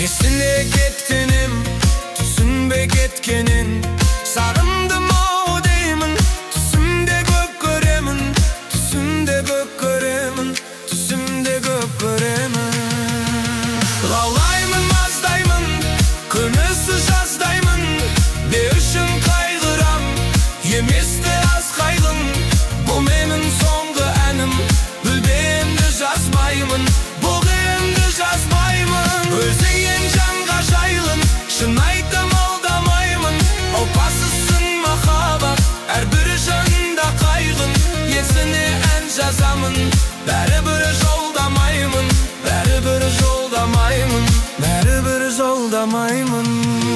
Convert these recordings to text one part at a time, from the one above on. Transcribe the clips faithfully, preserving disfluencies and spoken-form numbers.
Esine kettinim, түсінбей кеткенін. Сағындым ау деймін, түсімде көп көремін, түсімде көп көремін, түсімде көп көремін. Лаулаймын, маздаймын, көңілсіз жаздаймын, не үшін қайғырам, еместі аз қайғым. Бұл менің соңғы әнім, бүлбемді жазбаймын, бұлғымды жазбаймын. Өзіңен жанға жайлым, шын айтам алдамаймын. Опасызсың махаббат, әрбір жанында қайғым. Есіне ән жазамын, бәрібір жолдамаймын, бәрібір жолдамаймын, бәрібір жолдамаймын.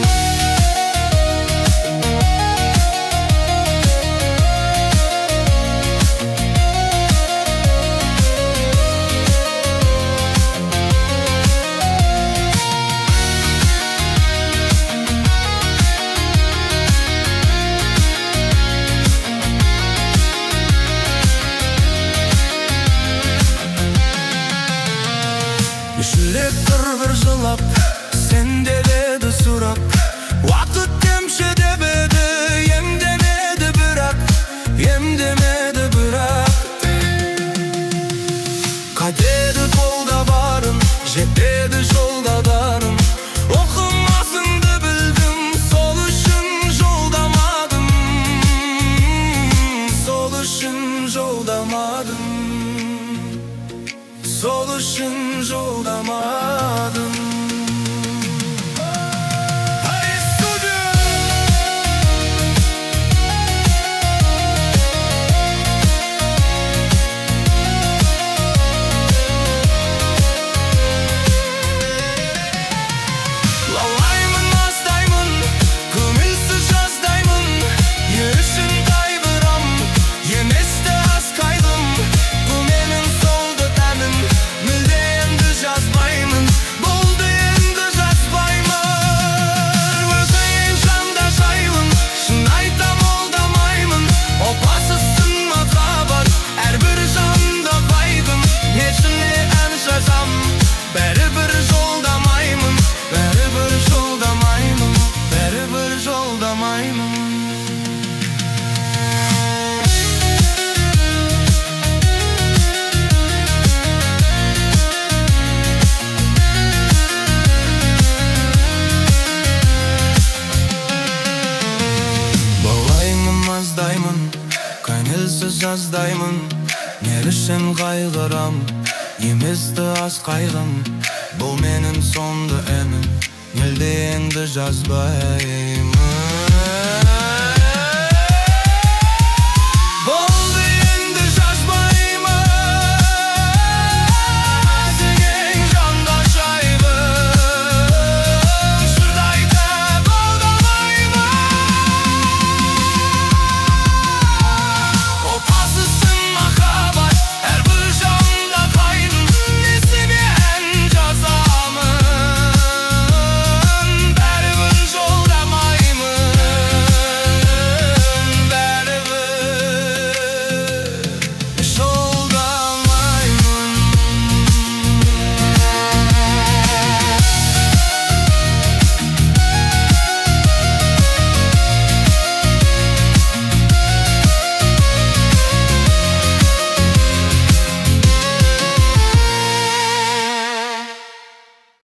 Жүрек тұр бір жылап, сенде деді сұрап. Уақыт темші деп еді, емдемеді бірақ, емдемеді бірақ. Қайтеді қолда барым, жетеді жолда дарым. Оқымасыңды білдім, сол үшін жолдамадым, сол үшін жолдамадым, сол үшін жолдамадым. Лаулаймын, маздаймын, көңілсіз жаздаймын, не үшін қайғырам, еместі аз қайғым. Бұл менің соңғы әнім, мүлде енді жазбаймын, болды енді жазбаймын. Өзіңен жанда жайлым, шын айтам алдамаймын. Опасызсың махаббат, әрбір жанда қайғым. Несіне ән жазам, бәрібір жолдамаймын, бәрібір жолдамаймын, бәрібір жолдамаймын. Лаулаймын, маздаймын, көңілсіз жаздаймын, не үшін қайғырам, еместі аз қайғым. Бұл менің соңғы әнім, мүлде енді жазбаймын.